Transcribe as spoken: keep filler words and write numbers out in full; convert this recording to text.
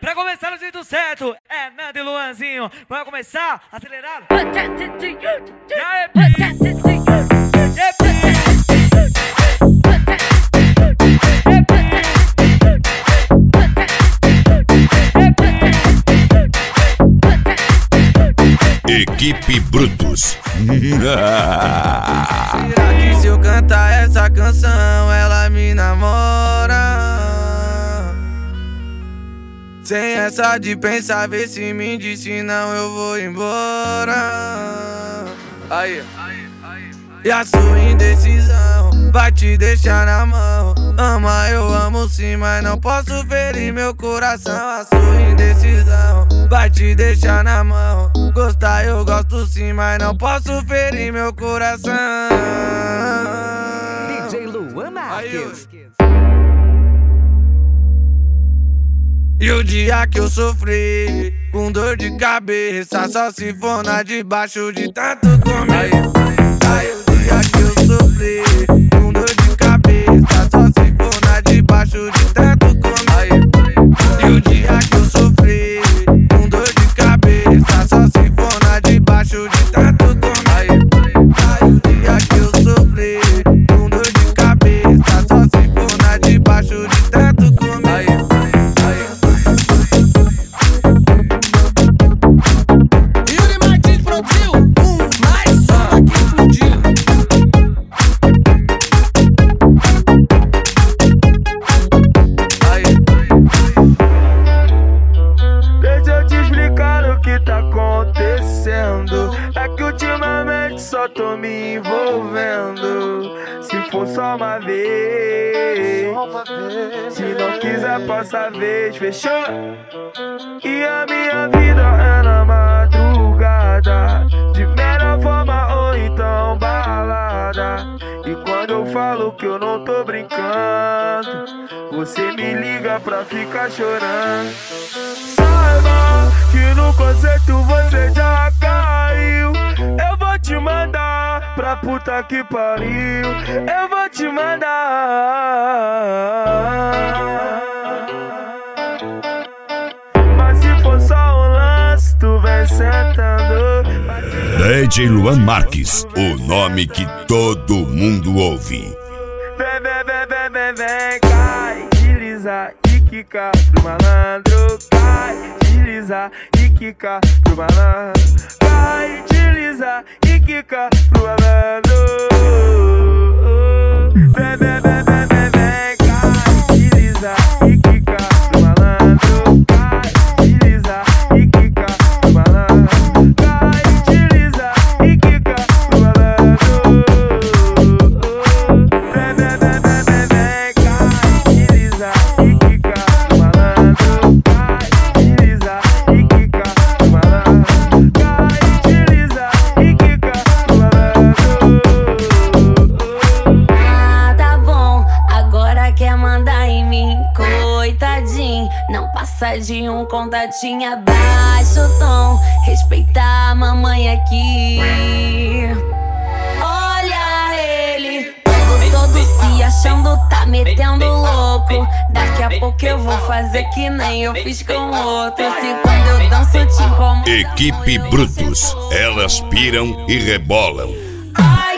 Pra começar no jeito certo, é Nando e Luanzinho. Vai começar acelerado. E aí, Equipe Brutus. Será que se eu cantar essa canção ela me namora? Sem essa de pensar, vê se me diz, senão eu vou embora. Aí, e a sua indecisão vai te deixar na mão. Ama, eu amo sim, mas não posso ferir meu coração. A sua indecisão vai te deixar na mão. Gostar eu gosto sim, mas não posso ferir meu coração. D J Luan Marques. E o dia que eu sofri com dor de cabeça, só se for na debaixo de tanto comer. Aí o dia que eu sofri com dor de cabeça, só se for na debaixo de tanto comer. E o dia que eu sofri com dor de cabeça, só se for na debaixo de tanto comer. Aí o dia que eu sofri com dor de cabeça, só se for na debaixo de tanto comer. É que ultimamente só tô me envolvendo. Se for só uma vez, se não quiser passa vez, fechou? E a minha vida é na madrugada, de melhor forma ou então balada. E quando eu falo que eu não tô brincando, você me liga pra ficar chorando. Saiba que no conceito você já caiu. Eu vou te mandar pra puta que pariu. Eu vou te mandar. Mas se for só um lance, tu vem sentando. D J Luan Marques, o nome que todo mundo ouve. Vem, vem, vem, vem, vem, vem, cai, desliza e quica pro malandro. Cai, desliza e quica pro malandro. Cai, desliza e quica pro malandro. Vem, vem, vem, vem, vem, vem, cai, desliza e quica pro malandro. Cai, desliza e quica pro malandro. Cai, desliza e quica pro malandro. Vem, vem, vem, vem, vem, vem, cai, desliza e quica pro malandro. Cai, desliza e quica pro malandro. Cai, desliza e quica pro malandro. Ah, tá bom, agora quer mandar em mim, coitadinho. Não passa de um contatinho, abaixa o tom, respeita a mamãe aqui. Olha ele, todo, todo se achando, tá metendo louco. Daqui a pouco eu vou fazer que nem eu fiz com outro. Se quando eu danço te incomoda. Equipe Brutus, elas piram e rebolam. Ai,